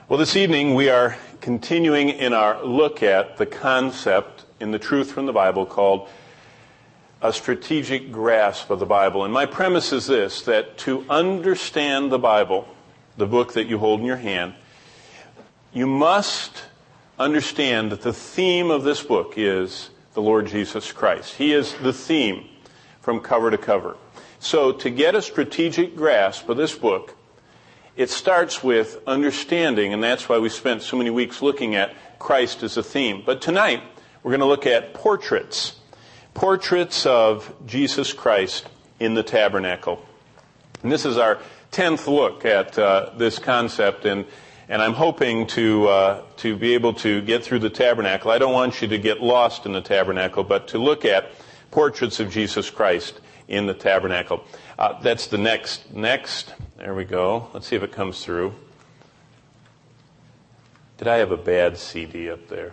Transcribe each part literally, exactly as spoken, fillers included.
Well, this evening we are continuing in our look at the concept in the Truth from the Bible called a strategic grasp of the Bible. And my premise is this, that to understand the Bible, the book that you hold in your hand, you must understand that the theme of this book is the Lord Jesus Christ. He is the theme from cover to cover. So to get a strategic grasp of this book, it starts with understanding, and that's why we spent so many weeks looking at Christ as a theme. But tonight, we're going to look at portraits. Portraits of Jesus Christ in the tabernacle. And this is our tenth look at uh, this concept, and, and I'm hoping to, uh, to be able to get through the tabernacle. I don't want you to get lost in the tabernacle, but to look at portraits of Jesus Christ in the tabernacle. Uh, that's the next, next. There we go. Let's see if it comes through. Did I have a bad C D up there?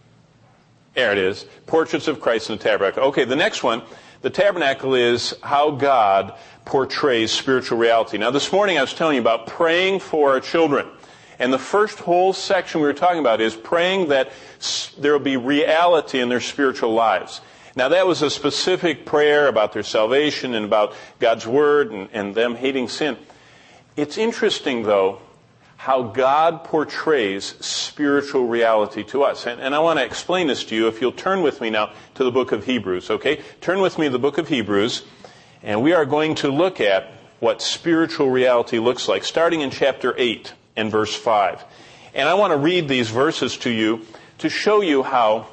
There it is. Portraits of Christ in the tabernacle. Okay, the next one. The tabernacle is how God portrays spiritual reality. Now, this morning I was telling you about praying for our children. And the first whole section we were talking about is praying that there will be reality in their spiritual lives. Now, that was a specific prayer about their salvation and about God's Word and, and them hating sin. It's interesting, though, how God portrays spiritual reality to us. And, and I want to explain this to you if you'll turn with me now to the book of Hebrews, okay? Turn with me to the book of Hebrews, and we are going to look at what spiritual reality looks like, starting in chapter eight and verse five. And I want to read these verses to you to show you how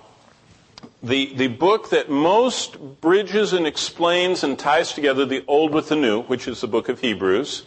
The, the book that most bridges and explains and ties together the Old with the New, which is the book of Hebrews,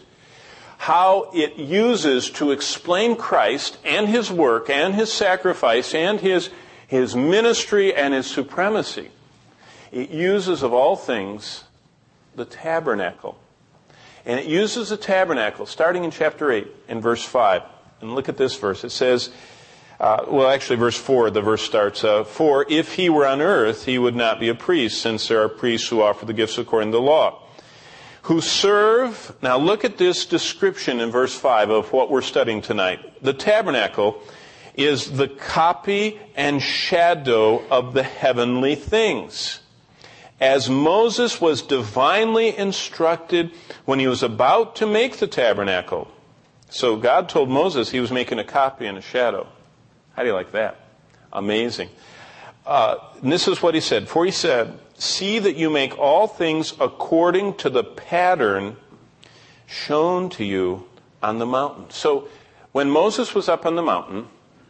how it uses to explain Christ and His work and His sacrifice and His, His ministry and His supremacy. It uses, of all things, the tabernacle. And it uses the tabernacle, starting in chapter eight and verse five. And look at this verse. It says, Uh, well, actually, verse four, the verse starts, uh, For if he were on earth, he would not be a priest, since there are priests who offer the gifts according to the law, who serve... Now, look at this description in verse five of what we're studying tonight. The tabernacle is the copy and shadow of the heavenly things. As Moses was divinely instructed when he was about to make the tabernacle. So God told Moses he was making a copy and a shadow. How do you like that? Amazing. Uh, and this is what he said. For he said, See that you make all things according to the pattern shown to you on the mountain. So when Moses was up on the mountain,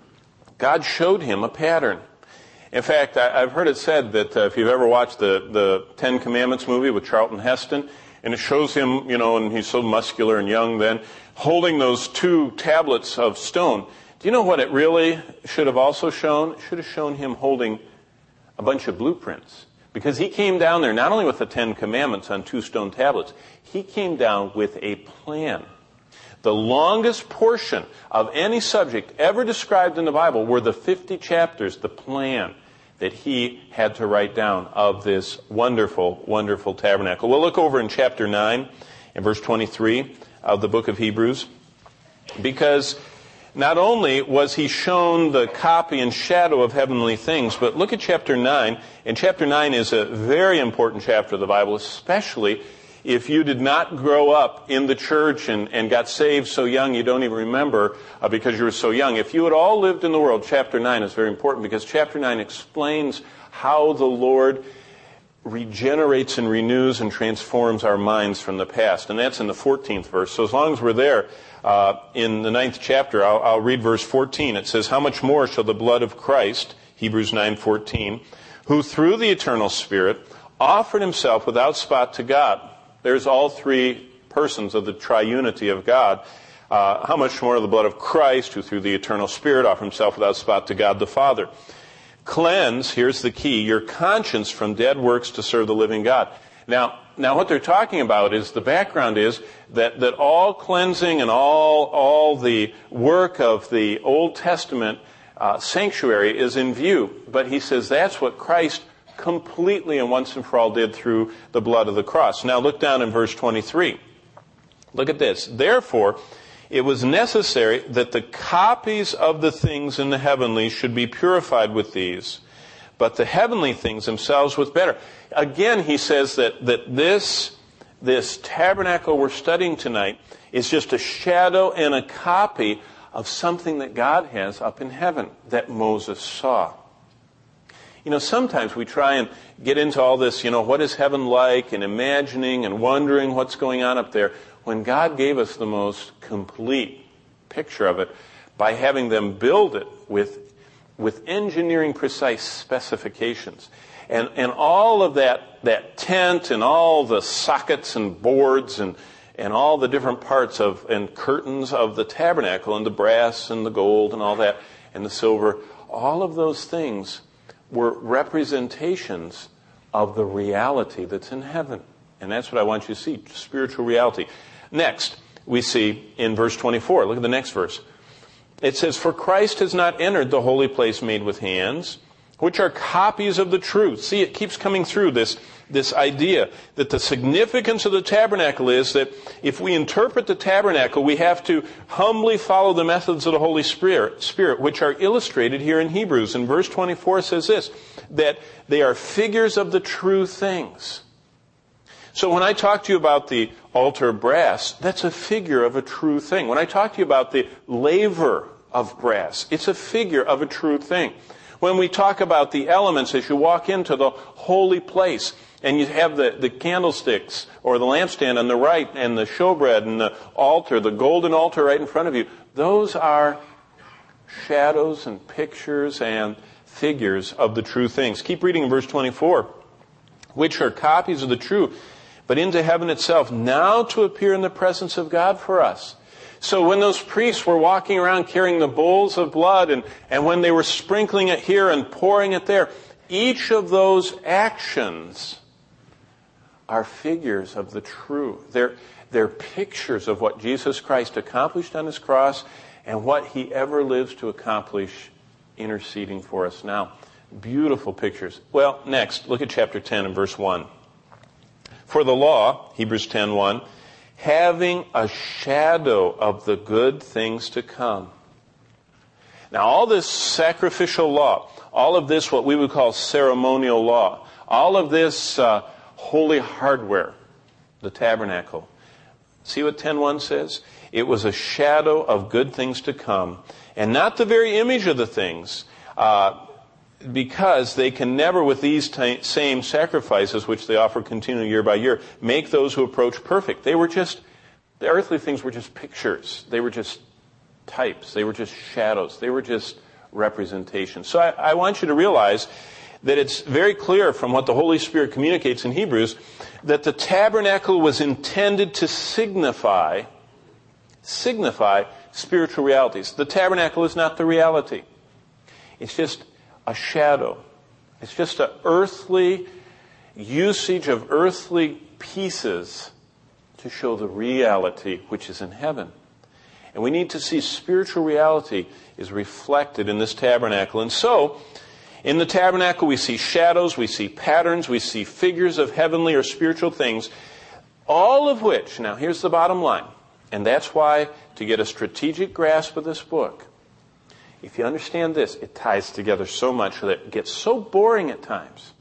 God showed him a pattern. In fact, I, I've heard it said that uh, if you've ever watched the, the Ten Commandments movie with Charlton Heston, and it shows him, you know, and he's so muscular and young then, holding those two tablets of stone. Do you know what it really should have also shown? It should have shown him holding a bunch of blueprints. Because he came down there not only with the Ten Commandments on two stone tablets, he came down with a plan. The longest portion of any subject ever described in the Bible were the fifty chapters, the plan that he had to write down of this wonderful, wonderful tabernacle. We'll look over in chapter nine and verse twenty-three of the book of Hebrews. Because not only was he shown the copy and shadow of heavenly things, but look at chapter nine. And chapter nine is a very important chapter of the Bible, especially if you did not grow up in the church and, and got saved so young you don't even remember uh, because you were so young. If you had all lived in the world, chapter nine is very important because chapter nine explains how the Lord regenerates and renews and transforms our minds from the past. And that's in the fourteenth verse. So as long as we're there, uh, in the ninth chapter, I'll, I'll read verse fourteen. It says, How much more shall the blood of Christ, Hebrews nine fourteen, who through the eternal Spirit offered himself without spot to God. There's all three persons of the triunity of God. Uh, how much more the blood of Christ, who through the eternal Spirit offered himself without spot to God the Father. Cleanse, here's the key, your conscience from dead works to serve the living God. Now, now what they're talking about is, the background is that, that all cleansing and all, all the work of the Old Testament uh, sanctuary is in view. But he says that's what Christ completely and once and for all did through the blood of the cross. Now look down in verse twenty-three. Look at this. Therefore, it was necessary that the copies of the things in the heavenly should be purified with these, but the heavenly things themselves with better. Again, he says that, that this, this tabernacle we're studying tonight is just a shadow and a copy of something that God has up in heaven that Moses saw. You know, sometimes we try and get into all this, you know, what is heaven like, and imagining and wondering what's going on up there, when God gave us the most complete picture of it by having them build it with, with engineering precise specifications. And, and all of that, that tent and all the sockets and boards and, and all the different parts of, and curtains of the tabernacle, and the brass and the gold and all that, and the silver, all of those things were representations of the reality that's in heaven. And that's what I want you to see, spiritual reality. Next, we see in verse twenty-four, look at the next verse. It says, "For Christ has not entered the holy place made with hands, which are copies of the truth." See, it keeps coming through this, this idea that the significance of the tabernacle is that if we interpret the tabernacle, we have to humbly follow the methods of the Holy Spirit, Spirit, which are illustrated here in Hebrews. And verse twenty-four says this, that they are figures of the true things. So when I talk to you about the altar of brass, that's a figure of a true thing. When I talk to you about the laver of brass, it's a figure of a true thing. When we talk about the elements as you walk into the holy place, and you have the, the candlesticks or the lampstand on the right, and the showbread and the altar, the golden altar right in front of you, those are shadows and pictures and figures of the true things. Keep reading in verse twenty-four. "Which are copies of the true, but into heaven itself, now to appear in the presence of God for us." So when those priests were walking around carrying the bowls of blood, and, and when they were sprinkling it here and pouring it there, each of those actions are figures of the true. They're, they're pictures of what Jesus Christ accomplished on his cross and what he ever lives to accomplish interceding for us now. Beautiful pictures. Well, next, look at chapter ten and verse one. "For the law," Hebrews ten one, "having a shadow of the good things to come." Now, all this sacrificial law, all of this what we would call ceremonial law, all of this uh, holy hardware, the tabernacle. See what ten one says? It was a shadow of good things to come, and not the very image of the things, uh, because they can never, with these t- same sacrifices, which they offer continually year by year, make those who approach perfect. They were just, the earthly things were just pictures. They were just types. They were just shadows. They were just representations. So I, I want you to realize that it's very clear from what the Holy Spirit communicates in Hebrews that the tabernacle was intended to signify, signify spiritual realities. The tabernacle is not the reality. It's just a shadow. It's just an earthly usage of earthly pieces to show the reality which is in heaven. And we need to see spiritual reality is reflected in this tabernacle. And so, in the tabernacle we see shadows, we see patterns, we see figures of heavenly or spiritual things, all of which, now here's the bottom line, and that's why to get a strategic grasp of this book, if you understand this, it ties together so much that it gets so boring at times.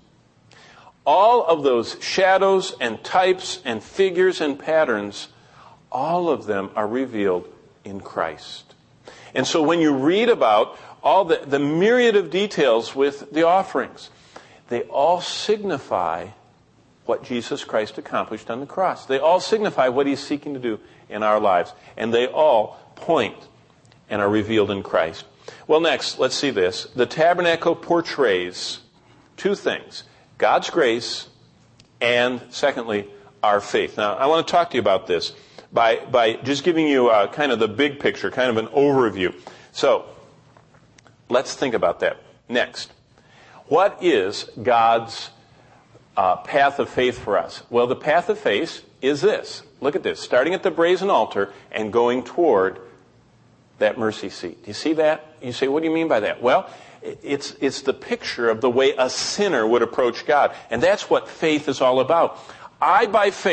All of those shadows and types and figures and patterns, all of them are revealed in Christ. And so when you read about all the, the myriad of details with the offerings, they all signify what Jesus Christ accomplished on the cross. They all signify what he's seeking to do in our lives. And they all point and are revealed in Christ. Well, next, let's see this. The tabernacle portrays two things: God's grace and, secondly, our faith. Now, I want to talk to you about this by, by just giving you uh, kind of the big picture, kind of an overview. So, let's think about that. Next, what is God's uh, path of faith for us? Well, the path of faith is this. Look at this. Starting at the brazen altar and going toward that mercy seat. Do you see that? You say, what do you mean by that? Well, it's it's the picture of the way a sinner would approach God. And that's what faith is all about. I, by faith,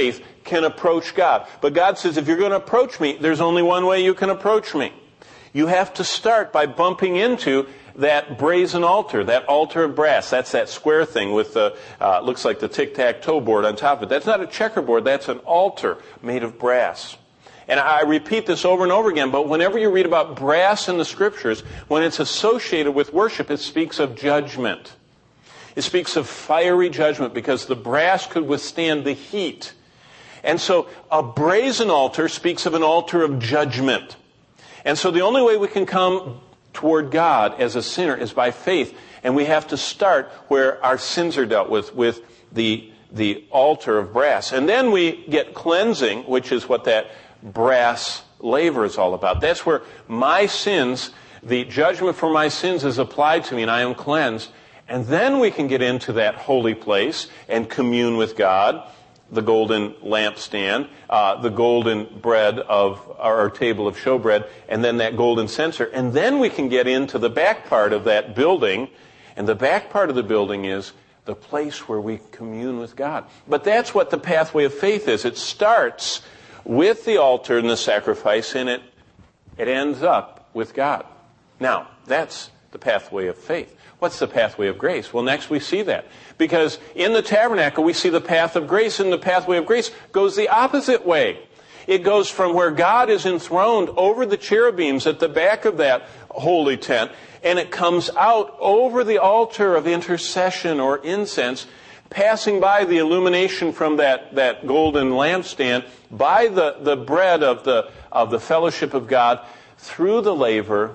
can approach God. But God says, if you're going to approach me, there's only one way you can approach me. You have to start by bumping into that brazen altar, that altar of brass. That's that square thing with the, uh, looks like the tic-tac-toe board on top of it. That's not a checkerboard, that's an altar made of brass. And I repeat this over and over again, but whenever you read about brass in the Scriptures, when it's associated with worship, it speaks of judgment. It speaks of fiery judgment because the brass could withstand the heat. And so a brazen altar speaks of an altar of judgment. And so the only way we can come toward God as a sinner is by faith. And we have to start where our sins are dealt with, with the, the altar of brass. And then we get cleansing, which is what that brass laver is all about. That's where my sins, the judgment for my sins is applied to me and I am cleansed. And then we can get into that holy place and commune with God, the golden lampstand, uh, the golden bread of our table of showbread, and then that golden censer. And then we can get into the back part of that building. And the back part of the building is the place where we commune with God. But that's what the pathway of faith is. It starts with the altar and the sacrifice, and it, it ends up with God. Now, that's the pathway of faith. What's the pathway of grace? Well, next we see that. Because in the tabernacle we see the path of grace, and the pathway of grace goes the opposite way. It goes from where God is enthroned over the cherubims at the back of that holy tent, and it comes out over the altar of intercession or incense, passing by the illumination from that, that golden lampstand, by the, the bread of the, of the fellowship of God, through the laver,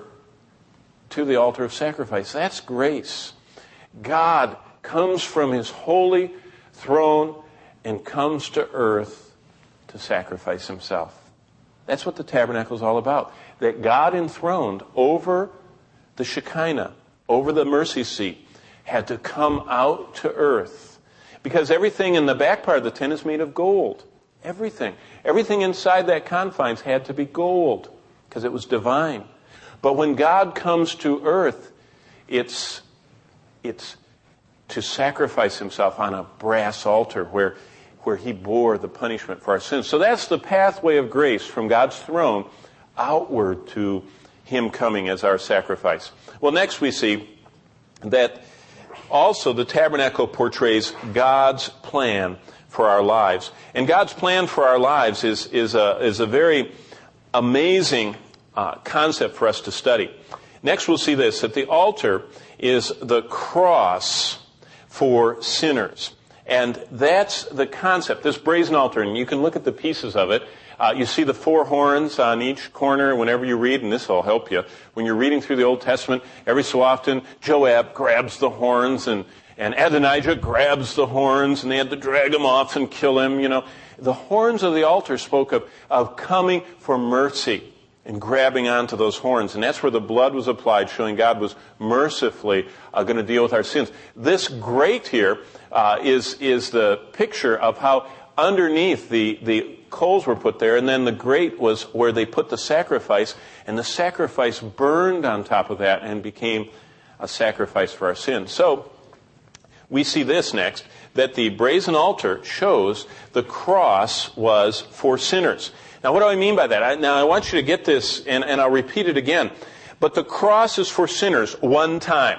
to the altar of sacrifice. That's grace. God comes from His holy throne and comes to earth to sacrifice Himself. That's what the tabernacle is all about. That God enthroned over the Shekinah, over the mercy seat, had to come out to earth. Because everything in the back part of the tent is made of gold. Everything. Everything inside that confines had to be gold because it was divine. But when God comes to earth, it's, it's to sacrifice Himself on a brass altar where, where He bore the punishment for our sins. So that's the pathway of grace from God's throne outward to Him coming as our sacrifice. Well, next we see that also the tabernacle portrays God's plan for our lives. And God's plan for our lives is, is, a, is a very amazing Uh, concept for us to study. Next we'll see this, that the altar is the cross for sinners. And that's the concept, this brazen altar, and you can look at the pieces of it. Uh, you see the four horns on each corner whenever you read, and this will help you. When you're reading through the Old Testament, every so often Joab grabs the horns and, and Adonijah grabs the horns, and they had to drag him off and kill him, you know. The horns of the altar spoke of, of coming for mercy and grabbing onto those horns. And that's where the blood was applied, showing God was mercifully uh, going to deal with our sins. This grate here uh, is, is the picture of how underneath the, the coals were put there, and then the grate was where they put the sacrifice, and the sacrifice burned on top of that and became a sacrifice for our sins. So, we see this next, that the brazen altar shows the cross was for sinners. Now, what do I mean by that? I, now, I want you to get this, and, and I'll repeat it again. But the cross is for sinners one time.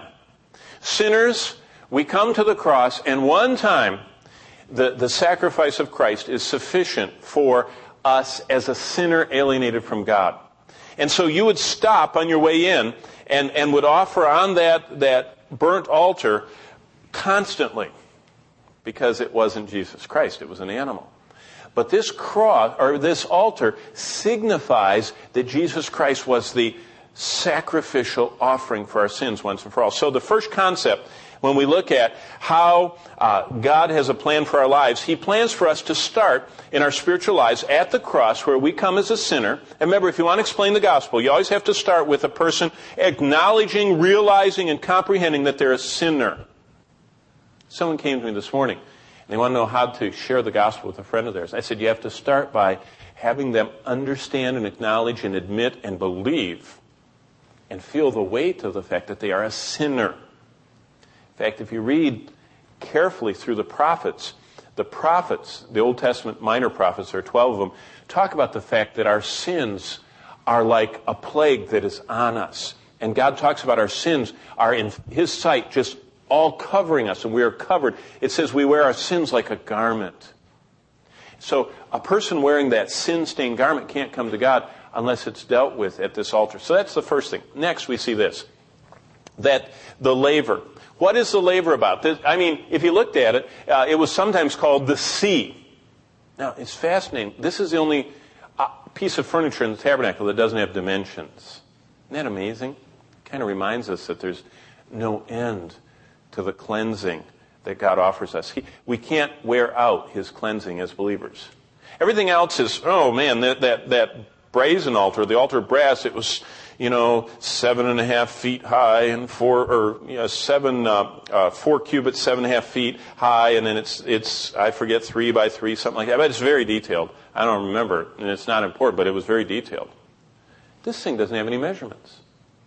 Sinners, we come to the cross, and one time, the, the sacrifice of Christ is sufficient for us as a sinner alienated from God. And so you would stop on your way in and, and would offer on that, that burnt altar constantly, because it wasn't Jesus Christ, it was an animal. But this cross, or this altar, signifies that Jesus Christ was the sacrificial offering for our sins once and for all. So the first concept, when we look at how uh, God has a plan for our lives, He plans for us to start in our spiritual lives at the cross, where we come as a sinner. And remember, if you want to explain the gospel, you always have to start with a person acknowledging, realizing, and comprehending that they're a sinner. Someone came to me this morning. They want to know how to share the gospel with a friend of theirs. I said, you have to start by having them understand and acknowledge and admit and believe and feel the weight of the fact that they are a sinner. In fact, if you read carefully through the prophets, The prophets, the Old Testament minor prophets, there are twelve of them, talk about the fact that our sins are like a plague that is on us. And God talks about our sins are in His sight just all covering us, and we are covered. It says we wear our sins like a garment. So a person wearing that sin-stained garment can't come to God unless it's dealt with at this altar. So that's the first thing. Next, we see this, that the laver. What is the laver about? This, I mean, if you looked at it, uh, it was sometimes called the sea. Now, it's fascinating. This is the only uh, piece of furniture in the tabernacle that doesn't have dimensions. Isn't that amazing? It kind of reminds us that there's no end to the cleansing that God offers us. He, we can't wear out His cleansing as believers. Everything else is, oh man, that, that, that brazen altar, the altar of brass, it was, you know, seven and a half feet high and four, or you know, seven, uh, uh, four cubits, seven and a half feet high, and then it's, it's, I forget, three by three, something like that. But it's very detailed. I don't remember, and it's not important, but it was very detailed. This thing doesn't have any measurements.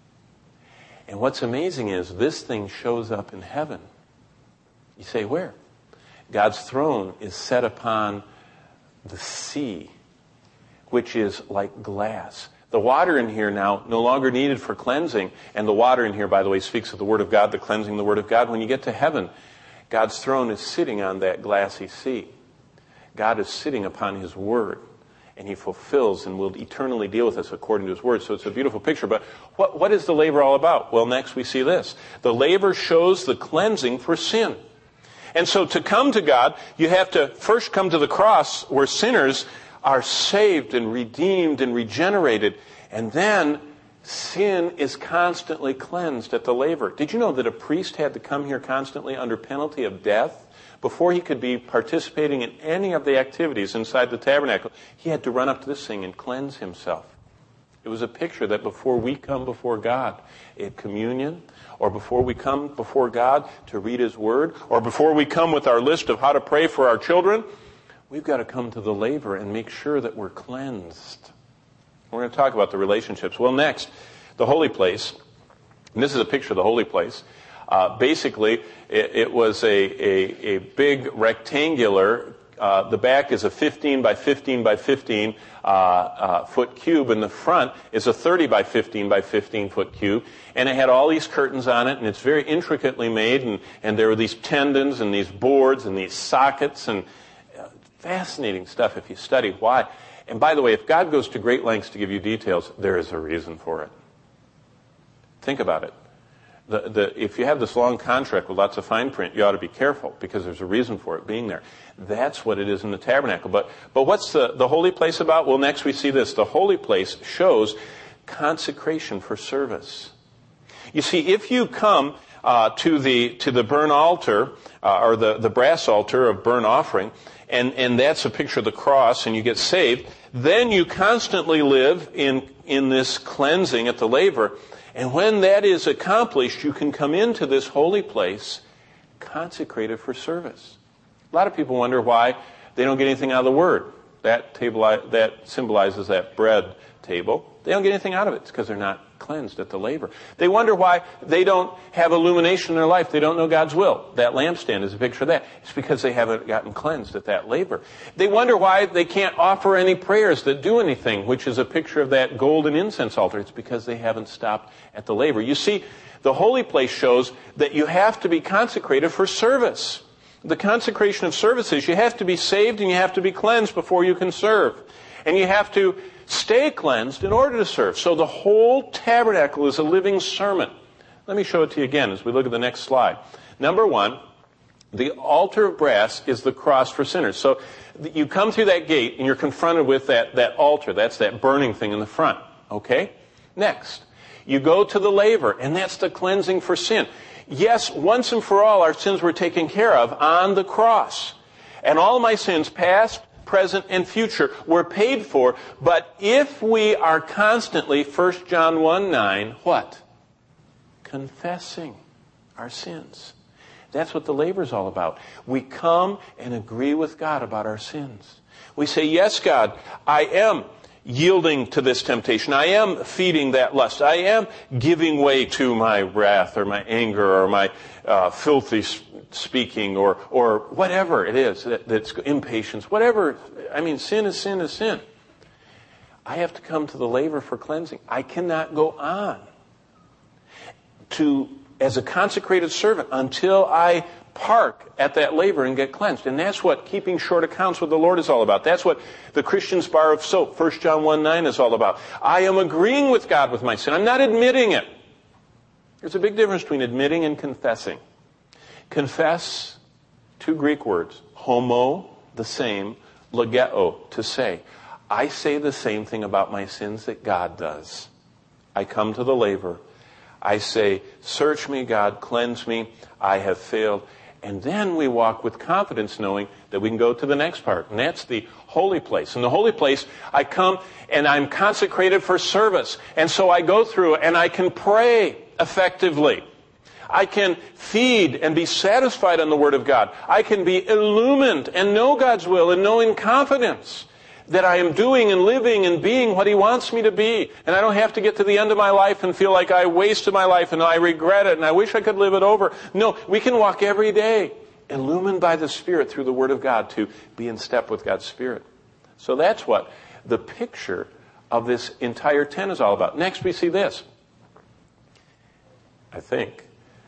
And what's amazing is this thing shows up in heaven. You say, where? God's throne is set upon the sea, which is like glass. The water in here now, no longer needed for cleansing, and the water in here, by the way, speaks of the Word of God, the cleansing of the Word of God. When you get to heaven, God's throne is sitting on that glassy sea. God is sitting upon His Word, and He fulfills and will eternally deal with us according to His Word. So it's a beautiful picture. But what, what is the laver all about? Well, next we see this. The laver shows the cleansing for sin. And so to come to God, you have to first come to the cross where sinners are saved and redeemed and regenerated. And then sin is constantly cleansed at the laver. Did you know that a priest had to come here constantly under penalty of death? Before he could be participating in any of the activities inside the tabernacle, he had to run up to this thing and cleanse himself. It was a picture that before we come before God at communion, or before we come before God to read His Word, or before we come with our list of how to pray for our children, we've got to come to the laver and make sure that we're cleansed. We're going to talk about the relationships. Well, next, the holy place. And this is a picture of the holy place. Uh, basically, it, it was a, a, a big rectangular, uh, the back is a fifteen by fifteen by fifteen uh, uh, foot cube, and the front is a thirty by fifteen by fifteen foot cube. And it had all these curtains on it, and it's very intricately made, and, and there were these tendons and these boards and these sockets, and uh, fascinating stuff if you study why. And by the way, if God goes to great lengths to give you details, there is a reason for it. Think about it. The, the, if you have this long contract with lots of fine print, you ought to be careful because there's a reason for it being there. That's what it is in the tabernacle. But, but what's the, the holy place about? Well, next we see this. The holy place shows consecration for service. You see, if you come uh, to the to the burnt altar, uh, or the, the brass altar of burnt offering, and, and that's a picture of the cross, and you get saved, then you constantly live in, in this cleansing at the laver. And when that is accomplished, you can come into this holy place consecrated for service. A lot of people wonder why they don't get anything out of the Word. That table, that symbolizes that bread table. They don't get anything out of it. It's because they're not cleansed at the laver. They wonder why they don't have illumination in their life. They don't know God's will. That lampstand is a picture of that. It's because they haven't gotten cleansed at that laver. They wonder why they can't offer any prayers that do anything, which is a picture of that golden incense altar. It's because they haven't stopped at the laver. You see, the holy place shows that you have to be consecrated for service. The consecration of service is you have to be saved and you have to be cleansed before you can serve. And you have to stay cleansed in order to serve. So the whole tabernacle is a living sermon. Let me show it to you again as we look at the next slide. Number one, the altar of brass is the cross for sinners. So you come through that gate and you're confronted with that, that altar. That's that burning thing in the front. Okay? Next, you go to the laver, and that's the cleansing for sin. Yes, once and for all, our sins were taken care of on the cross. And all my sins, past, present, and future, were paid for. But if we are constantly, First John one nine, what? Confessing our sins. That's what the laver is all about. We come and agree with God about our sins. We say, yes, God, I am yielding to this temptation. I am feeding that lust. I am giving way to my wrath or my anger or my uh, filthy speaking or or whatever it is that, that's impatience. Whatever. I mean, sin is sin is sin. I have to come to the laver for cleansing. I cannot go on to as a consecrated servant until I park at that laver and get cleansed. And that's what keeping short accounts with the Lord is all about. That's what the Christian's bar of soap, First John one nine, is all about. I am agreeing with God with my sin. I'm not admitting it. There's a big difference between admitting and confessing. Confess, two Greek words. Homo, the same. Legeo, to say. I say the same thing about my sins that God does. I come to the laver. I say, search me, God, cleanse me. I have failed. And then we walk with confidence knowing that we can go to the next part. And that's the holy place. In the holy place, I come and I'm consecrated for service. And so I go through and I can pray effectively. I can feed and be satisfied on the Word of God. I can be illumined and know God's will and know in confidence that I am doing and living and being what He wants me to be. And I don't have to get to the end of my life and feel like I wasted my life and I regret it and I wish I could live it over. No, we can walk every day illumined by the Spirit through the Word of God to be in step with God's Spirit. So that's what the picture of this entire ten is all about. Next we see this. I think.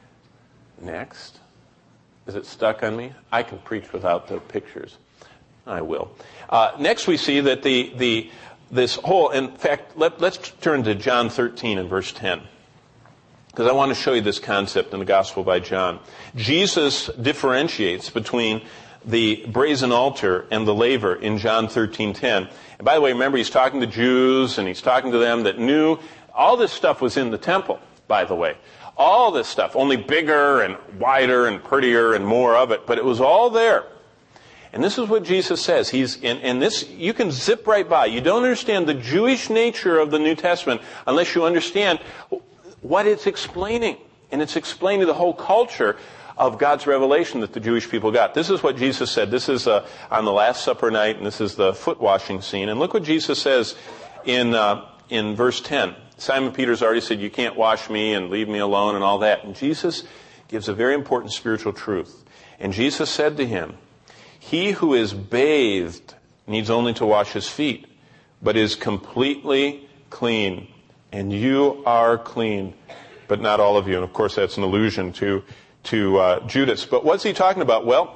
Next. Is it stuck on me? I can preach without the pictures. I will. Uh, next we see that the the this whole, in fact, let, let's turn to John thirteen and verse ten. Because I want to show you this concept in the Gospel by John. Jesus differentiates between the brazen altar and the laver in John thirteen ten. And by the way, remember, he's talking to Jews, and he's talking to them that knew all this stuff was in the temple, by the way. All this stuff, only bigger and wider and prettier and more of it, but it was all there. And this is what Jesus says. He's in, and this, you can zip right by. You don't understand the Jewish nature of the New Testament unless you understand what it's explaining. And it's explaining the whole culture of God's revelation that the Jewish people got. This is what Jesus said. This is uh, on the Last Supper night, and this is the foot washing scene. And look what Jesus says in uh, in verse ten. Simon Peter's already said, you can't wash me and leave me alone and all that. And Jesus gives a very important spiritual truth. And Jesus said to him, he who is bathed needs only to wash his feet, but is completely clean. And you are clean, but not all of you. And of course, that's an allusion to, to uh, Judas. But what's he talking about? Well,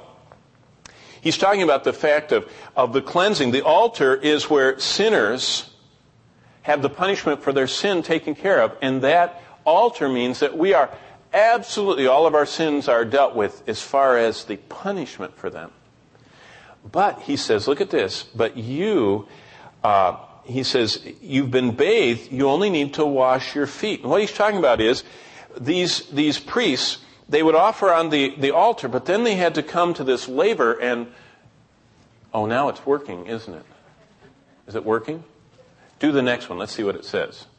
he's talking about the fact of, of the cleansing. The altar is where sinners have the punishment for their sin taken care of. And that altar means that we are absolutely, all of our sins are dealt with as far as the punishment for them. But, he says, look at this, but you, uh, he says, you've been bathed, you only need to wash your feet. And what he's talking about is, these these priests, they would offer on the, the altar, but then they had to come to this laver and, oh, now it's working, isn't it? Is it working? Do the next one, let's see what it says.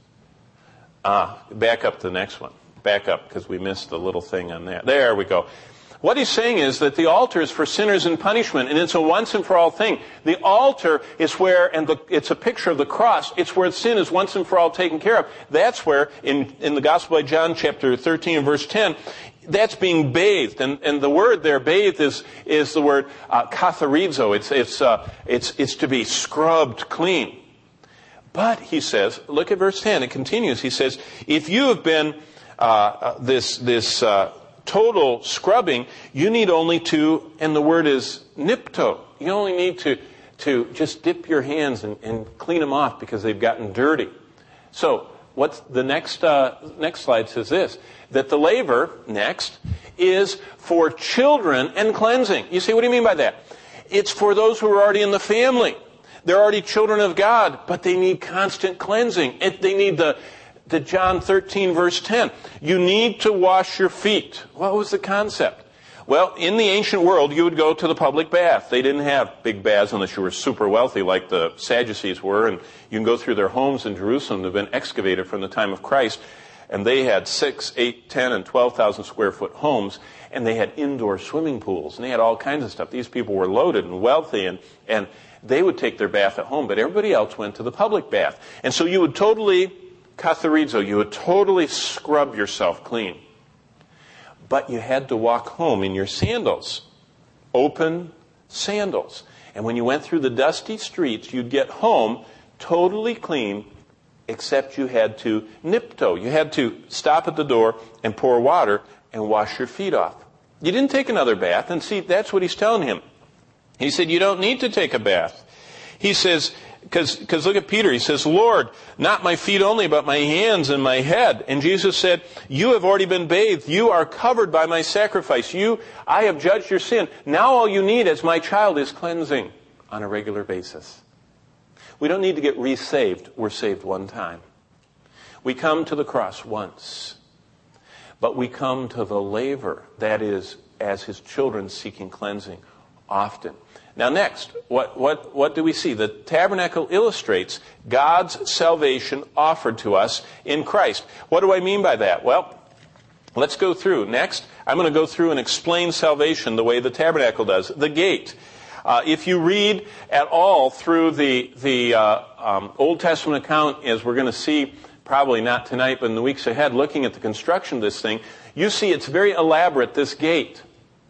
Ah, back up to the next one. Back up, because we missed the little thing on that. There we go. What he's saying is that the altar is for sinners in punishment, and it's a once and for all thing. The altar is where, and the, it's a picture of the cross, it's where sin is once and for all taken care of. That's where, in, in the Gospel by John, chapter thirteen and verse ten, that's being bathed. And, and the word there, bathed, is, is the word uh, katharizo. It's, it's, uh, it's, it's to be scrubbed clean. But, he says, look at verse ten, it continues. He says, if you have been uh, this, this, uh, total scrubbing, you need only to, and the word is nipto. You only need to, to just dip your hands and, and clean them off because they've gotten dirty. So, what's the next, uh, next slide says this, that the laver, next, is for children and cleansing. You see, what do you mean by that? It's for those who are already in the family. They're already children of God, but they need constant cleansing. It, they need the To John thirteen, verse ten. You need to wash your feet. What was the concept? Well, in the ancient world, you would go to the public bath. They didn't have big baths unless you were super wealthy like the Sadducees were. And you can go through their homes in Jerusalem that have been excavated from the time of Christ. And they had six, eight, ten, and twelve thousand square foot homes. And they had indoor swimming pools. And they had all kinds of stuff. These people were loaded and wealthy. And, and They would take their bath at home, but everybody else went to the public bath. And so you would totally katharizo, you would totally scrub yourself clean. But you had to walk home in your sandals, open sandals. And when you went through the dusty streets, you'd get home totally clean, except you had to nipto. You had to stop at the door and pour water and wash your feet off. You didn't take another bath. And see, that's what he's telling him. He said, you don't need to take a bath. He says, because because look at Peter. He says, Lord, not my feet only, but my hands and my head. And Jesus said, you have already been bathed. You are covered by my sacrifice. You, I have judged your sin. Now all you need as my child is cleansing on a regular basis. We don't need to get re-saved. We're saved one time. We come to the cross once. But we come to the laver, that is, as his children seeking cleansing, often. Now next, what, what, what do we see? The tabernacle illustrates God's salvation offered to us in Christ. What do I mean by that? Well, let's go through. Next, I'm going to go through and explain salvation the way the tabernacle does. The gate. Uh, if you read at all through the, the uh, um, Old Testament account, as we're going to see, probably not tonight, but in the weeks ahead, looking at the construction of this thing, you see it's very elaborate, this gate.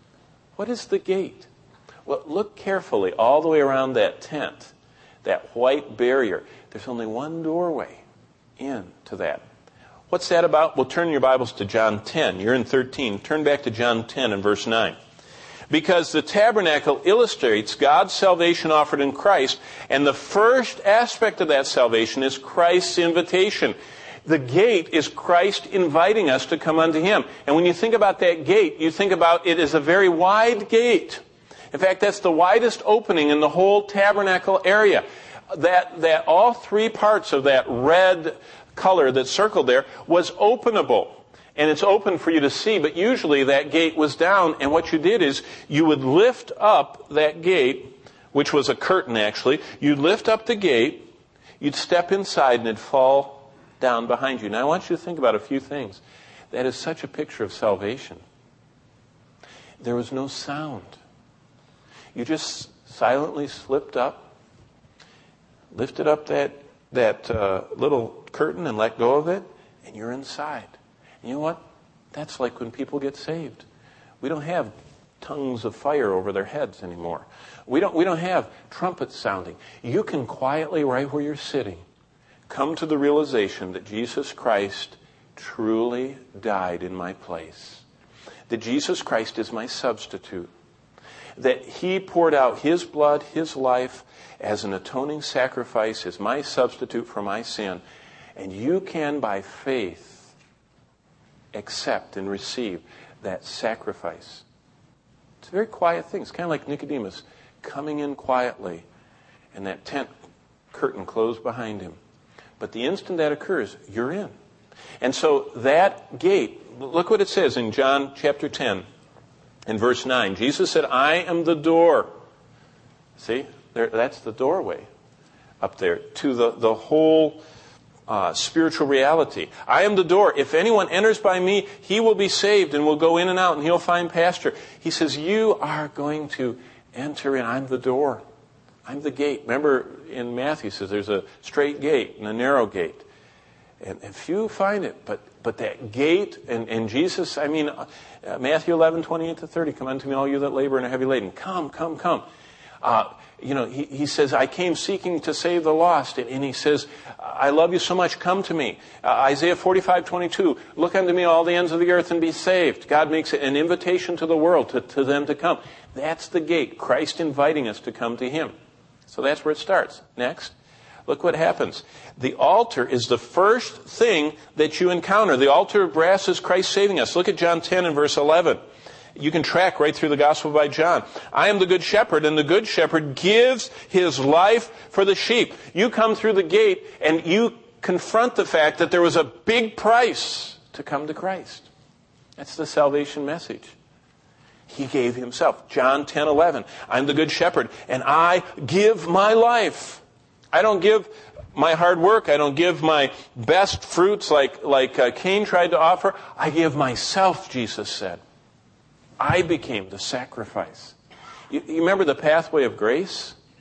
What is the gate? Well, look carefully all the way around that tent, that white barrier. There's only one doorway into that. What's that about? Well, turn your Bibles to John ten. You're in thirteen. Turn back to John ten and verse nine. Because the tabernacle illustrates God's salvation offered in Christ, and the first aspect of that salvation is Christ's invitation. The gate is Christ inviting us to come unto him. And when you think about that gate, you think about it as a very wide gate. In fact, that's the widest opening in the whole tabernacle area. That, that all three parts of that red color that's circled there was openable. And it's open for you to see, but usually that gate was down, and what you did is you would lift up that gate, which was a curtain actually. You'd lift up the gate, you'd step inside, and it'd fall down behind you. Now I want you to think about a few things. That is such a picture of salvation. There was no sound. You just silently slipped up, lifted up that, that uh, little curtain and let go of it, and you're inside. You know what? That's like when people get saved. We don't have tongues of fire over their heads anymore. We don't, we don't have trumpets sounding. You can quietly, right where you're sitting, come to the realization that Jesus Christ truly died in my place. That Jesus Christ is my substitute. That he poured out his blood, his life, as an atoning sacrifice, as my substitute for my sin. And you can, by faith, accept and receive that sacrifice. It's a very quiet thing. It's kind of like Nicodemus coming in quietly and that tent curtain closed behind him. But the instant that occurs, you're in. And so that gate, look what it says in John chapter ten and verse nine. Jesus said, I am the door. See, there, that's the doorway up there to the, the whole Uh, spiritual reality. I am the door. If anyone enters by me, he will be saved and will go in and out and he'll find pasture. He says, you are going to enter in. I'm the door. I'm the gate. Remember in Matthew, he says there's a straight gate and a narrow gate. And, and few find it. But but that gate, and, and Jesus, I mean, uh, Matthew eleven, twenty-eight to thirty, come unto me all you that labor and are heavy laden. Come, come, come. Uh, you know, he, he says, I came seeking to save the lost. And, and he says, I love you so much, come to me. Uh, Isaiah forty-five, twenty-two, look unto me all the ends of the earth and be saved. God makes it an invitation to the world, to, to them to come. That's the gate, Christ inviting us to come to him. So that's where it starts. Next, look what happens. The altar is the first thing that you encounter. The altar of brass is Christ saving us. Look at John ten and verse eleven. You can track right through the Gospel by John. I am the good shepherd, and the good shepherd gives his life for the sheep. You come through the gate, and you confront the fact that there was a big price to come to Christ. That's the salvation message. He gave himself. John ten eleven. I'm the good shepherd, and I give my life. I don't give my hard work. I don't give my best fruits like, like uh, Cain tried to offer. I give myself, Jesus said. I became the sacrifice. You, you remember the pathway of grace?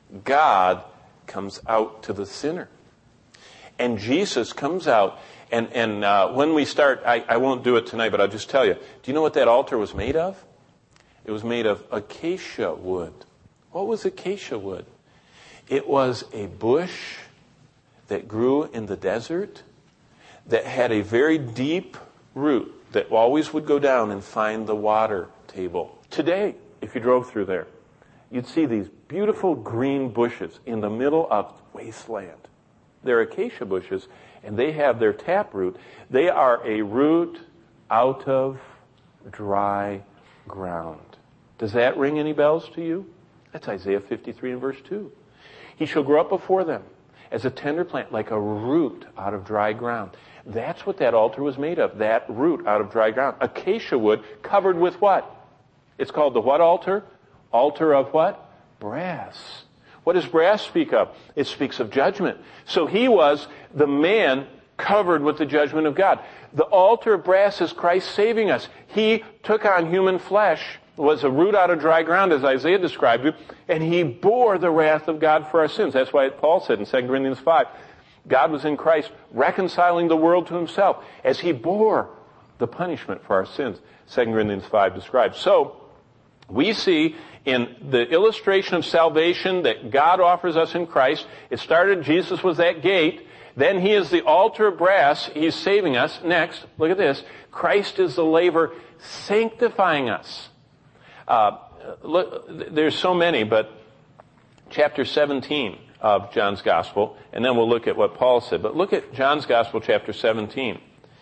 God comes out to the sinner. And Jesus comes out, and, and uh, when we start, I, I won't do it tonight, but I'll just tell you. Do you know what that altar was made of? It was made of acacia wood. What was acacia wood? It was a bush that grew in the desert that had a very deep root that always would go down and find the water table. Today, if you drove through there, you'd see these beautiful green bushes in the middle of wasteland. They're acacia bushes, and they have their tap root. They are a root out of dry ground. Does that ring any bells to you? That's Isaiah fifty-three and verse two. He shall grow up before them as a tender plant, like a root out of dry ground. That's what that altar was made of, that root out of dry ground. Acacia wood covered with what? It's called the what altar? Altar of what? Brass. What does brass speak of? It speaks of judgment. So he was the man covered with the judgment of God. The altar of brass is Christ saving us. He took on human flesh, was a root out of dry ground, as Isaiah described it, and he bore the wrath of God for our sins. That's why Paul said in Second Corinthians five, God was in Christ reconciling the world to himself as he bore the punishment for our sins. Second Corinthians five describes. So, we see in the illustration of salvation that God offers us in Christ, it started, Jesus was that gate. Then he is the altar of brass. He's saving us. Next, look at this. Christ is the laver sanctifying us. Uh, look, there's so many, but chapter seventeen of John's Gospel, and then we'll look at what Paul said. But look at John's Gospel, chapter seventeen.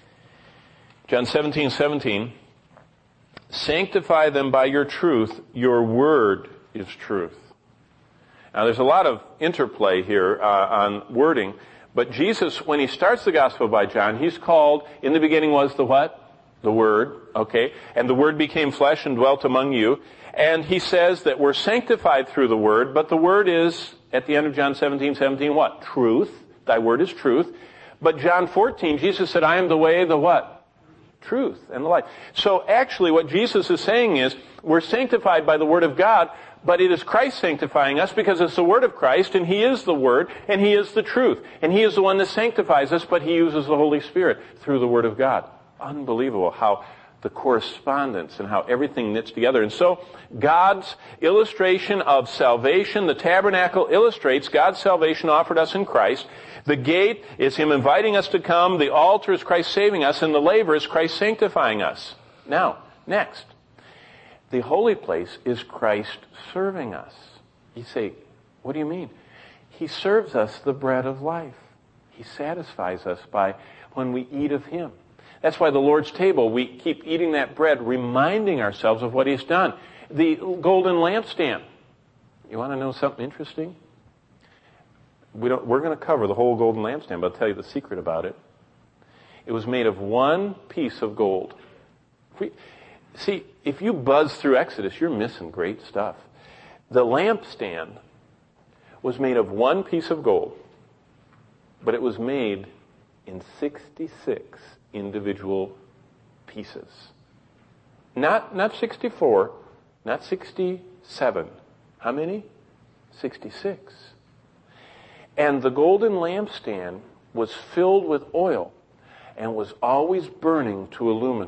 John seventeen, seventeen. Sanctify them by your truth. Your word is truth. Now, there's a lot of interplay here uh, on wording, but Jesus, when he starts the Gospel by John, he's called, in the beginning was the what? The Word, okay? And the Word became flesh and dwelt among you. And he says that we're sanctified through the Word, but the Word is, at the end of John seventeen, seventeen, what? Truth. Thy Word is truth. But John fourteen, Jesus said, I am the way, the what? Truth and the life. So actually what Jesus is saying is, we're sanctified by the Word of God, but it is Christ sanctifying us because it's the Word of Christ, and He is the Word, and He is the truth. And He is the one that sanctifies us, but He uses the Holy Spirit through the Word of God. Unbelievable how the correspondence and how everything knits together. And so God's illustration of salvation, the tabernacle illustrates God's salvation offered us in Christ. The gate is Him inviting us to come. The altar is Christ saving us. And the laver is Christ sanctifying us. Now, next. The holy place is Christ serving us. You say, what do you mean? He serves us the bread of life. He satisfies us by when we eat of Him. That's why the Lord's table, we keep eating that bread, reminding ourselves of what He's done. The golden lampstand. You want to know something interesting? We don't, we're going to cover the whole golden lampstand, but I'll tell you the secret about it. It was made of one piece of gold. If we, see, if you buzz through Exodus, you're missing great stuff. The lampstand was made of one piece of gold, but it was made in sixty-six individual pieces. Not, not sixty-four, not sixty-seven. How many? sixty-six. And the golden lampstand was filled with oil and was always burning to illumine.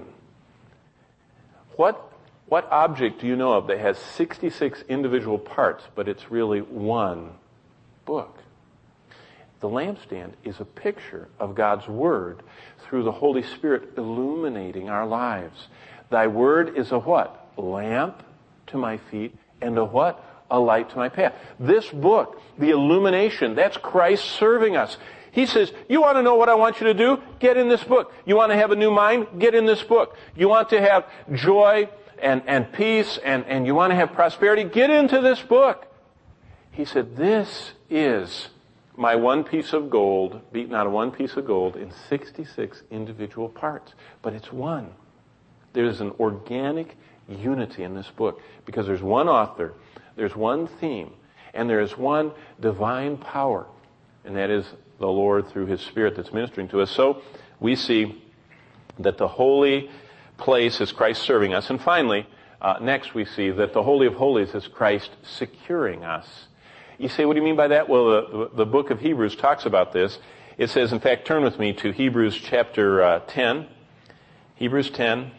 What, what object do you know of that has sixty-six individual parts, but it's really one book? The lampstand is a picture of God's Word through the Holy Spirit illuminating our lives. Thy Word is a what? Lamp to my feet and a what? A light to my path. This book, the illumination, that's Christ serving us. He says, you want to know what I want you to do? Get in this book. You want to have a new mind? Get in this book. You want to have joy and, and peace and, and you want to have prosperity? Get into this book. He said, this is my one piece of gold, beaten out of one piece of gold in sixty-six individual parts. But it's one. There's an organic unity in this book because there's one author, there's one theme, and there is one divine power, and that is the Lord through His Spirit that's ministering to us. So we see that the holy place is Christ serving us. And finally, uh, next we see that the Holy of Holies is Christ securing us. You say, what do you mean by that? Well, the, the book of Hebrews talks about this. It says, in fact, turn with me to Hebrews chapter uh, ten. Hebrews ten.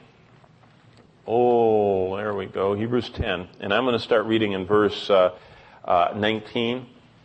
Oh, there we go. Hebrews ten. And I'm going to start reading in verse uh, uh, nineteen.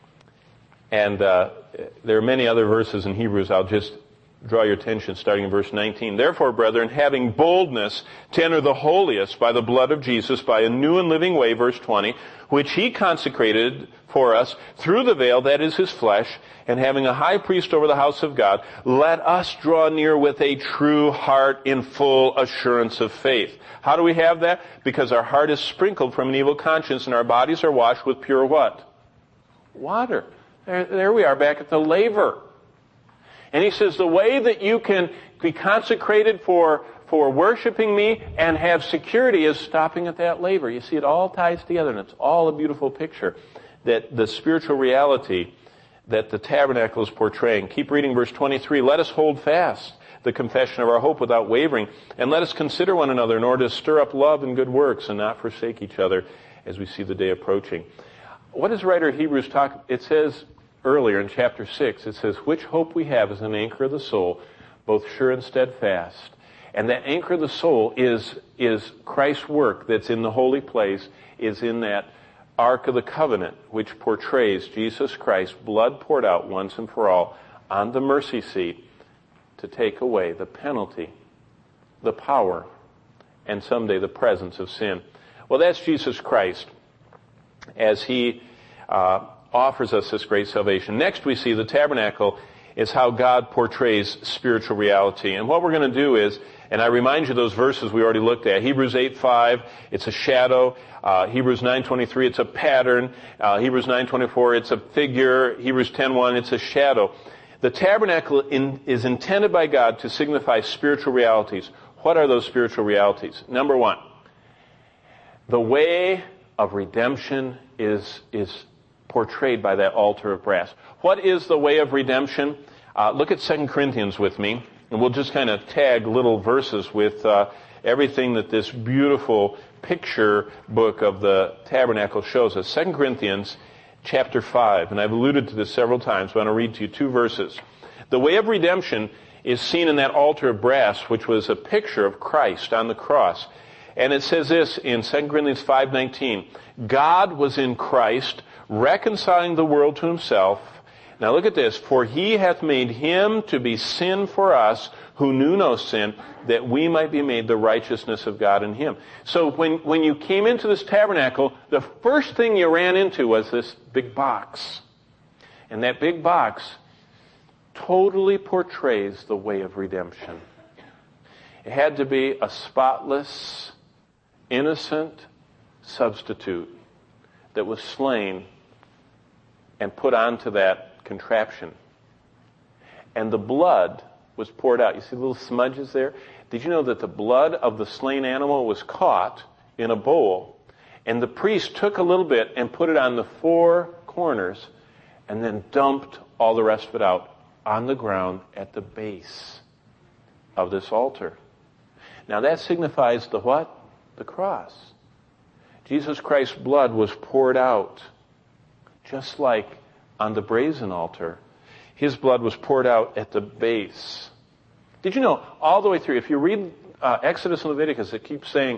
And uh, there are many other verses in Hebrews. I'll just draw your attention starting in verse nineteen. Therefore, brethren, having boldness to enter the holiest by the blood of Jesus, by a new and living way, verse twenty, which he consecrated for us through the veil, that is his flesh, and having a high priest over the house of God, let us draw near with a true heart in full assurance of faith. How do we have that? Because our heart is sprinkled from an evil conscience and our bodies are washed with pure what? Water. There, there we are back at the laver. And he says the way that you can be consecrated for, for worshiping me and have security is stopping at that laver. You see, it all ties together, and it's all a beautiful picture that the spiritual reality that the tabernacle is portraying. Keep reading verse twenty-three. Let us hold fast the confession of our hope without wavering, and let us consider one another in order to stir up love and good works and not forsake each other as we see the day approaching. What does the writer of Hebrews talk? It says earlier in chapter six, it says, which hope we have is an anchor of the soul, both sure and steadfast. And that anchor of the soul is, is Christ's work that's in the holy place, is in that Ark of the Covenant, which portrays Jesus Christ's blood poured out once and for all on the mercy seat to take away the penalty, the power, and someday the presence of sin. Well, that's Jesus Christ as he uh, offers us this great salvation. Next we see the tabernacle is how God portrays spiritual reality. And what we're going to do is, and I remind you those verses we already looked at. Hebrews eight five, it's a shadow. Uh, Hebrews nine twenty-three, it's a pattern. Uh, Hebrews nine twenty-four, it's a figure. Hebrews ten one, it's a shadow. The tabernacle in, is intended by God to signify spiritual realities. What are those spiritual realities? Number one, the way of redemption is, is portrayed by that altar of brass. What is the way of redemption? Uh, look at Second Corinthians with me. And we'll just kind of tag little verses with uh, everything that this beautiful picture book of the tabernacle shows us. Second Corinthians chapter five, and I've alluded to this several times, but I want to read to you two verses. The way of redemption is seen in that altar of brass, which was a picture of Christ on the cross. And it says this in Second Corinthians five nineteen, God was in Christ, reconciling the world to himself. Now look at this. For he hath made him to be sin for us who knew no sin, that we might be made the righteousness of God in him. So when, when you came into this tabernacle, the first thing you ran into was this big box. And that big box totally portrays the way of redemption. It had to be a spotless, innocent substitute that was slain and put onto that contraption. And the blood was poured out. You see the little smudges there? Did you know that the blood of the slain animal was caught in a bowl, and the priest took a little bit and put it on the four corners and then dumped all the rest of it out on the ground at the base of this altar. Now that signifies the what? The cross. Jesus Christ's blood was poured out just like on the brazen altar. His blood was poured out at the base. Did you know, all the way through, if you read uh, Exodus and Leviticus, it keeps saying,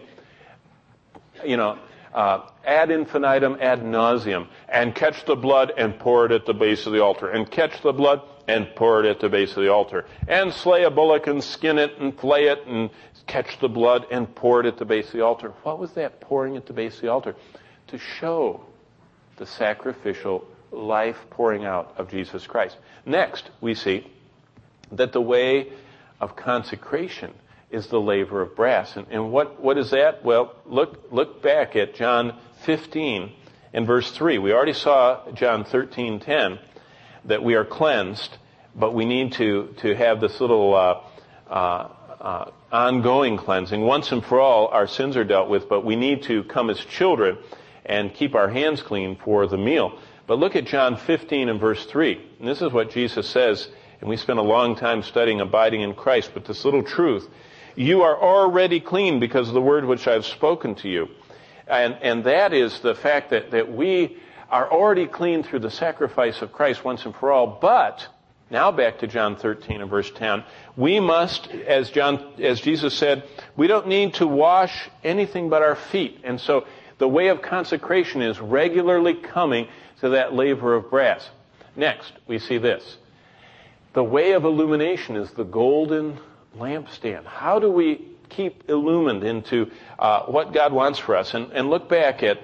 you know, uh, ad infinitum, ad nauseum, and catch the blood and pour it at the base of the altar, and catch the blood and pour it at the base of the altar, and slay a bullock and skin it and flay it and catch the blood and pour it at the base of the altar. What was that pouring at the base of the altar? To show the sacrificial life pouring out of Jesus Christ. Next, we see that the way of consecration is the laver of brass. And, and what, what is that? Well, look, look back at John fifteen and verse three. We already saw John thirteen ten, that we are cleansed, but we need to, to have this little uh, uh, uh, ongoing cleansing. Once and for all, our sins are dealt with, but we need to come as children and keep our hands clean for the meal. But look at John fifteen and verse three. And this is what Jesus says, and we spent a long time studying abiding in Christ, but this little truth, you are already clean because of the word which I have spoken to you. And, and that is the fact that, that we are already clean through the sacrifice of Christ once and for all. But now back to John thirteen and verse ten. We must, as John, as Jesus said, we don't need to wash anything but our feet. And so the way of consecration is regularly coming to that laver of brass. Next, we see this. The way of illumination is the golden lampstand. How do we keep illumined into uh, what God wants for us? And, and look back at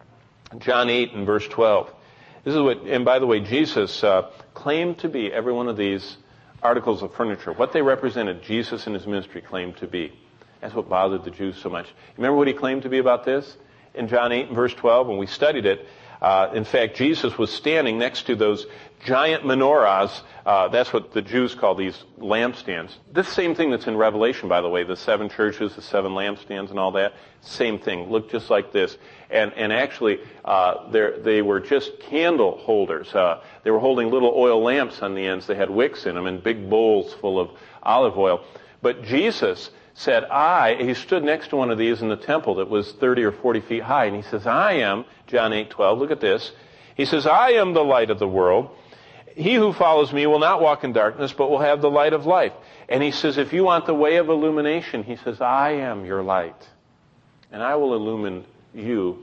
John eight and verse twelve. This is what, and by the way, Jesus uh, claimed to be every one of these articles of furniture. What they represented, Jesus and his ministry claimed to be. That's what bothered the Jews so much. Remember what he claimed to be about this? In John eight and verse twelve, when we studied it, uh, in fact, Jesus was standing next to those giant menorahs. Uh, that's what the Jews call these lampstands. This same thing that's in Revelation, by the way, the seven churches, the seven lampstands and all that, same thing. Look just like this. And, and actually, uh, they were just candle holders. Uh, they were holding little oil lamps on the ends. They had wicks in them and big bowls full of olive oil. But Jesus said, I, he stood next to one of these in the temple that was thirty or forty feet high, and he says, I am, John eight twelve, look at this. He says, I am the light of the world. He who follows me will not walk in darkness, but will have the light of life. And he says, if you want the way of illumination, he says, I am your light. And I will illumine you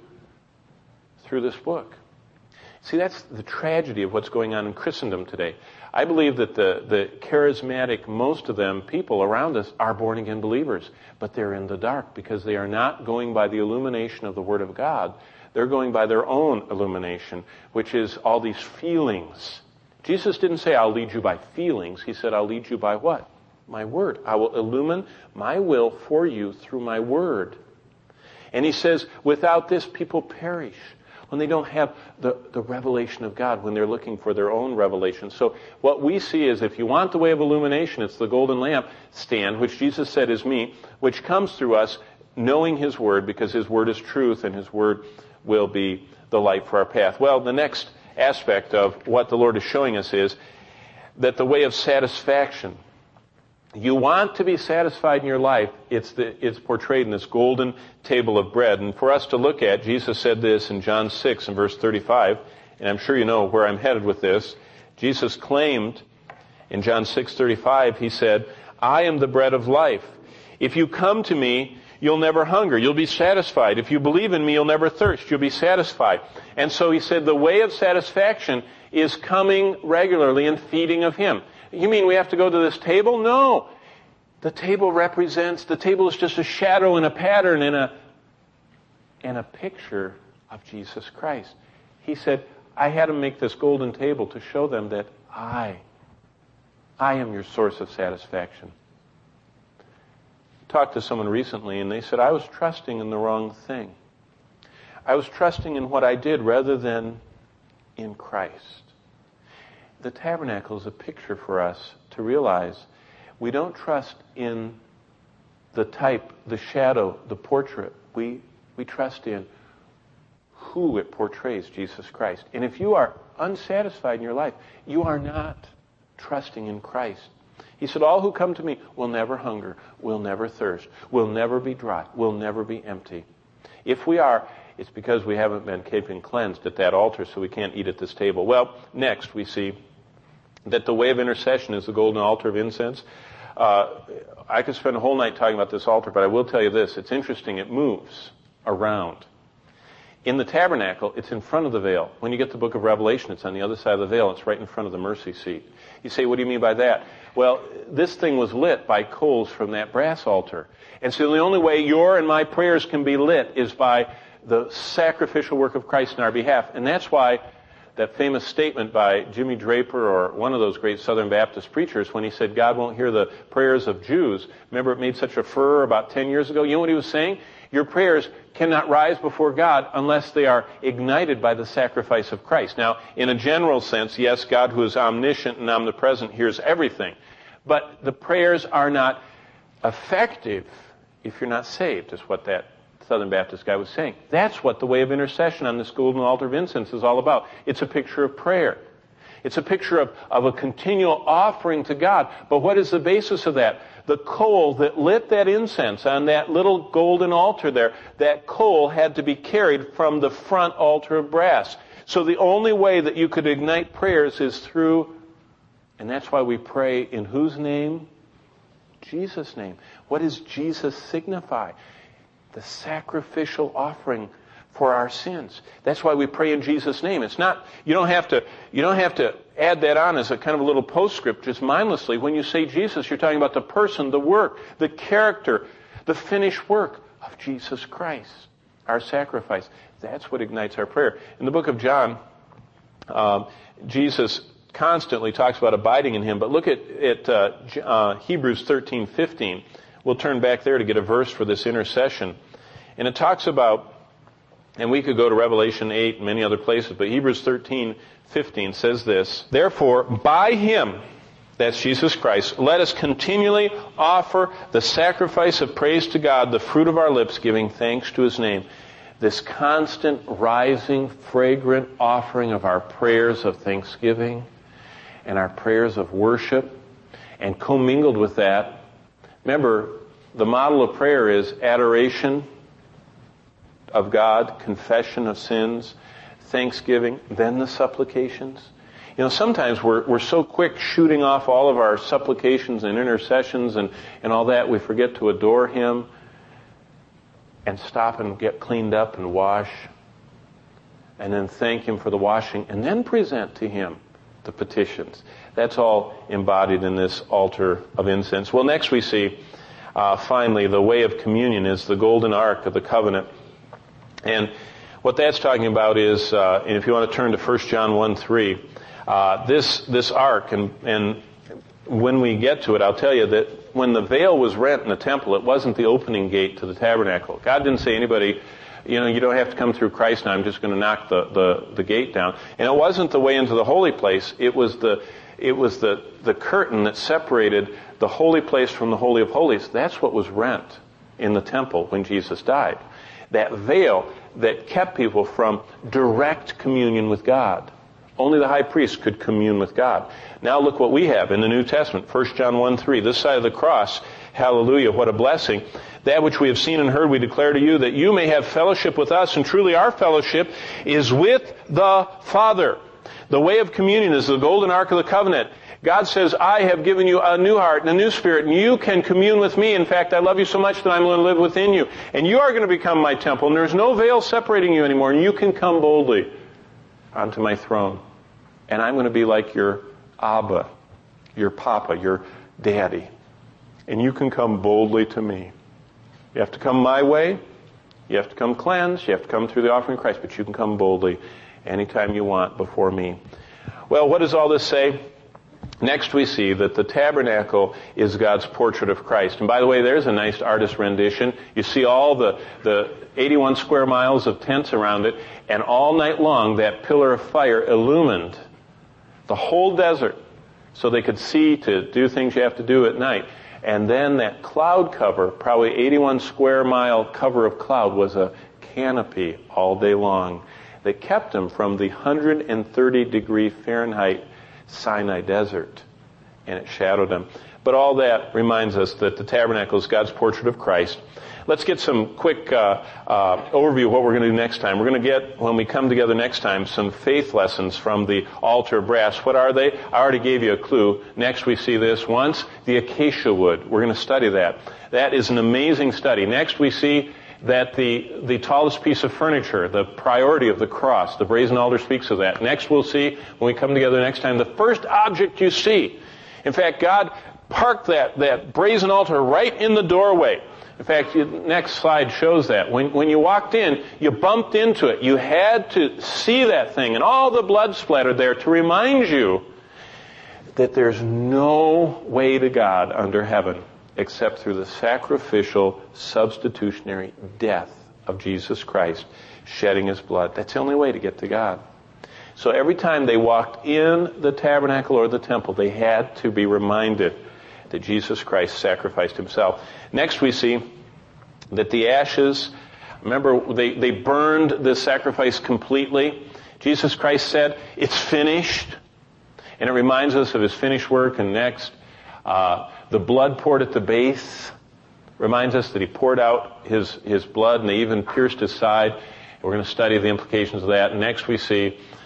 through this book. See, that's the tragedy of what's going on in Christendom today. I believe that the, the charismatic, most of them, people around us are born-again believers, but they're in the dark because they are not going by the illumination of the Word of God. They're going by their own illumination, which is all these feelings. Jesus didn't say, I'll lead you by feelings. He said, I'll lead you by what? My Word. I will illumine my will for you through my Word. And he says, without this, people perish. When they don't have the, the revelation of God, when they're looking for their own revelation. So what we see is if you want the way of illumination, it's the golden lamp stand, which Jesus said is me, which comes through us knowing his word, because his word is truth and his word will be the light for our path. Well, the next aspect of what the Lord is showing us is that the way of satisfaction. You want to be satisfied in your life, it's, the, it's portrayed in this golden table of bread. And for us to look at, Jesus said this in John six and verse thirty-five, and I'm sure you know where I'm headed with this. Jesus claimed in John six thirty-five, he said, I am the bread of life. If you come to me, you'll never hunger. You'll be satisfied. If you believe in me, you'll never thirst. You'll be satisfied. And so he said the way of satisfaction is coming regularly and feeding of him. You mean we have to go to this table? No. The table represents, the table is just a shadow and a pattern and a, and a picture of Jesus Christ. He said, I had to make this golden table to show them that I, I am your source of satisfaction. I talked to someone recently and they said, I was trusting in the wrong thing. I was trusting in what I did rather than in Christ. The tabernacle is a picture for us to realize we don't trust in the type, the shadow, the portrait. We, we trust in who it portrays, Jesus Christ. And if you are unsatisfied in your life, you are not trusting in Christ. He said, all who come to me will never hunger, will never thirst, will never be dry, will never be empty. If we are, it's because we haven't been keeping cleansed at that altar, so we can't eat at this table. Well, next we see that the way of intercession is the golden altar of incense. Uh, I could spend a whole night talking about this altar, but I will tell you this. It's interesting. It moves around. In the tabernacle, it's in front of the veil. When you get to the book of Revelation, it's on the other side of the veil. It's right in front of the mercy seat. You say, what do you mean by that? Well, this thing was lit by coals from that brass altar. And so the only way your and my prayers can be lit is by the sacrificial work of Christ in our behalf. And that's why that famous statement by Jimmy Draper or one of those great Southern Baptist preachers when he said God won't hear the prayers of Jews. Remember it made such a furor about ten years ago? You know what he was saying? Your prayers cannot rise before God unless they are ignited by the sacrifice of Christ. Now, in a general sense, yes, God who is omniscient and omnipresent hears everything. But the prayers are not effective if you're not saved, is what that Southern Baptist guy was saying. That's what the way of intercession on this golden altar of incense is all about. It's a picture of prayer. It's a picture of, of a continual offering to God. But what is the basis of that? The coal that lit that incense on that little golden altar there, that coal had to be carried from the front altar of brass. So the only way that you could ignite prayers is through, and that's why we pray in whose name? Jesus' name. What does Jesus signify? The sacrificial offering for our sins. That's why we pray in Jesus' name. It's not, you don't have to, you don't have to add that on as a kind of a little postscript just mindlessly. When you say Jesus, you're talking about the person, the work, the character, the finished work of Jesus Christ, our sacrifice. That's what ignites our prayer. In the book of John, um, Jesus constantly talks about abiding in Him, but look at, at uh, uh, Hebrews thirteen fifteen. We'll turn back there to get a verse for this intercession. And it talks about, and we could go to Revelation eight and many other places, but Hebrews thirteen fifteen says this, "Therefore, by Him," that's Jesus Christ, "let us continually offer the sacrifice of praise to God, the fruit of our lips, giving thanks to His name." This constant, rising, fragrant offering of our prayers of thanksgiving and our prayers of worship, and commingled with that, remember, the model of prayer is adoration of God, confession of sins, thanksgiving, then the supplications. You know, sometimes we're we're so quick shooting off all of our supplications and intercessions and, and all that, we forget to adore Him and stop and get cleaned up and wash and then thank Him for the washing and then present to Him the petitions. That's all embodied in this altar of incense. Well, next we see, uh, finally, the way of communion is the golden ark of the covenant. And what that's talking about is, uh, and if you want to turn to First John one three, uh, this this ark, and, and when we get to it, I'll tell you that when the veil was rent in the temple, it wasn't the opening gate to the tabernacle. God didn't say anybody, you know, you don't have to come through Christ now, I'm just going to knock the, the, the gate down. And it wasn't the way into the holy place, it was the it was the, the curtain that separated the holy place from the Holy of Holies. That's what was rent in the temple when Jesus died. That veil that kept people from direct communion with God. Only the high priest could commune with God. Now look what we have in the New Testament, First John one three. This side of the cross, hallelujah, what a blessing. That which we have seen and heard we declare to you, that you may have fellowship with us, and truly our fellowship is with the Father. The way of communion is the golden ark of the covenant. God says, I have given you a new heart and a new spirit, and you can commune with me. In fact, I love you so much that I'm going to live within you. And you are going to become my temple, and there's no veil separating you anymore, and you can come boldly onto my throne. And I'm going to be like your Abba, your Papa, your Daddy. And you can come boldly to me. You have to come my way. You have to come cleansed. You have to come through the offering of Christ. But you can come boldly anytime you want before me. Well, what does all this say? Next we see that the tabernacle is God's portrait of Christ. And by the way, there's a nice artist rendition. You see all the, the eighty-one square miles of tents around it, and all night long that pillar of fire illumined the whole desert so they could see to do things you have to do at night. And then that cloud cover, probably eighty-one square mile cover of cloud, was a canopy all day long that kept them from the one hundred thirty degree Fahrenheit Sinai desert, and it shadowed them. But all that reminds us that the tabernacle is God's portrait of Christ. Let's get some quick uh, uh, overview of what we're going to do next time. We're going to get, when we come together next time, some faith lessons from the altar of brass. What are they? I already gave you a clue. Next we see this once, the acacia wood. We're going to study that. That is an amazing study. Next we see that the, the tallest piece of furniture, the priority of the cross, the brazen altar speaks of that. Next we'll see, when we come together next time, the first object you see. In fact, God parked that, that brazen altar right in the doorway. In fact, the next slide shows that. When, when you walked in, you bumped into it. You had to see that thing, and all the blood splattered there to remind you that there's no way to God under heaven except through the sacrificial, substitutionary death of Jesus Christ, shedding His blood. That's the only way to get to God. So every time they walked in the tabernacle or the temple, they had to be reminded that Jesus Christ sacrificed Himself. Next we see that the ashes, remember, they, they burned the sacrifice completely. Jesus Christ said, it's finished. And it reminds us of His finished work. And next, uh, the blood poured at the base reminds us that He poured out His, His blood, and they even pierced His side. We're going to study the implications of that. Next we see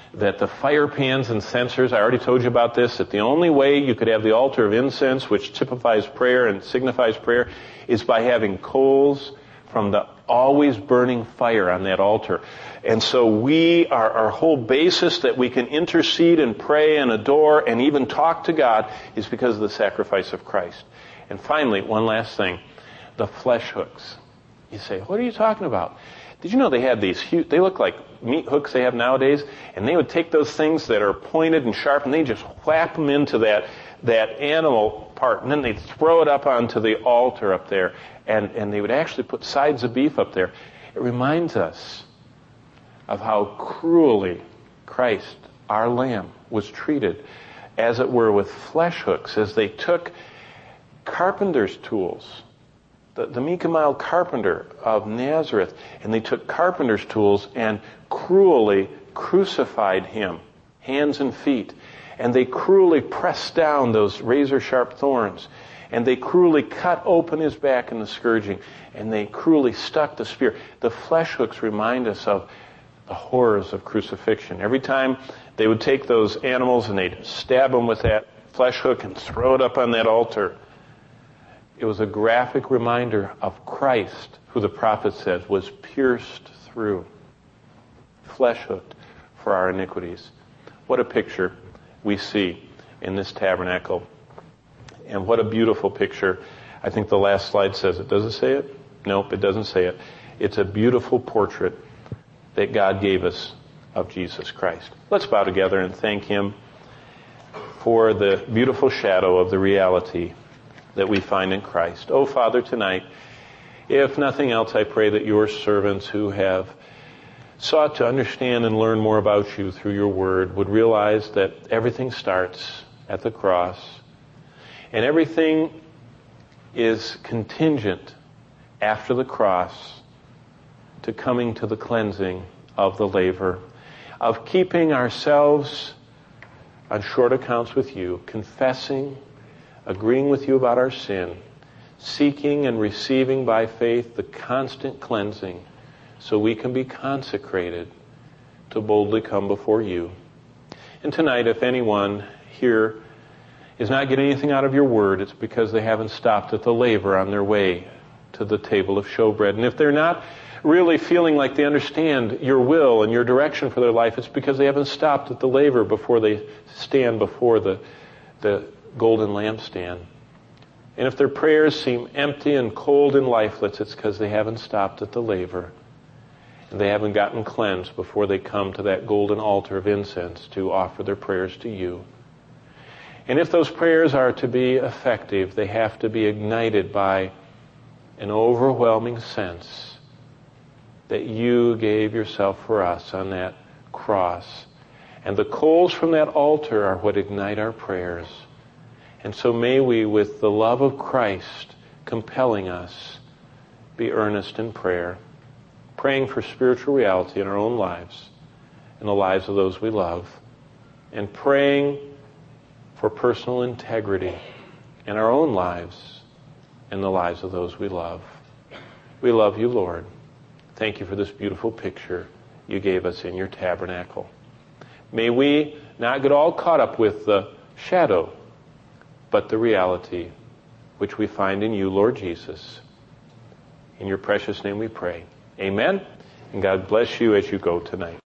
that the fire pans and censers, I already told you about this, that the only way you could have the altar of incense, which typifies prayer and signifies prayer, is by having coals from the always burning fire on that altar. And so we, our, our whole basis that we can intercede and pray and adore and even talk to God is because of the sacrifice of Christ. And finally, one last thing, the flesh hooks. You say, what are you talking about? Did you know they had these huge, they look like meat hooks they have nowadays, and they would take those things that are pointed and sharp and they just whap them into that, that animal part, and then they'd throw it up onto the altar up there, and, and they would actually put sides of beef up there. It reminds us of how cruelly Christ, our Lamb, was treated, as it were, with flesh hooks, as they took carpenter's tools, the, the meek and mild carpenter of Nazareth, and they took carpenter's tools and cruelly crucified him, hands and feet, and they cruelly pressed down those razor-sharp thorns, and they cruelly cut open his back in the scourging, and they cruelly stuck the spear. The flesh hooks remind us of the horrors of crucifixion. Every time they would take those animals and they'd stab them with that flesh hook and throw it up on that altar, it was a graphic reminder of Christ, who the prophet says was pierced through, flesh hooked for our iniquities. What a picture we see in this tabernacle. And what a beautiful picture. I think the last slide says it. Does it say it? Nope, it doesn't say it. It's a beautiful portrait that God gave us of Jesus Christ. Let's bow together and thank Him for the beautiful shadow of the reality that we find in Christ. Oh, Father, tonight, if nothing else, I pray that your servants who have sought to understand and learn more about you through your word would realize that everything starts at the cross, and everything is contingent after the cross to coming to the cleansing of the laver, of keeping ourselves on short accounts with you, confessing, agreeing with you about our sin, seeking and receiving by faith the constant cleansing so we can be consecrated to boldly come before you. And tonight, if anyone here is not getting anything out of your word, it's because they haven't stopped at the laver on their way to the table of showbread. And if they're not really feeling like they understand your will and your direction for their life, it's because they haven't stopped at the laver before they stand before the, the golden lampstand. And if their prayers seem empty and cold and lifeless, it's because they haven't stopped at the laver. And they haven't gotten cleansed before they come to that golden altar of incense to offer their prayers to you. And if those prayers are to be effective, they have to be ignited by an overwhelming sense that you gave yourself for us on that cross. And the coals from that altar are what ignite our prayers. And so may we, with the love of Christ compelling us, be earnest in prayer, praying for spiritual reality in our own lives and the lives of those we love, and praying for personal integrity in our own lives and the lives of those we love. We love you, Lord. Thank you for this beautiful picture you gave us in your tabernacle. May we not get all caught up with the shadow, but the reality which we find in you, Lord Jesus. In your precious name we pray. Amen. And God bless you as you go tonight.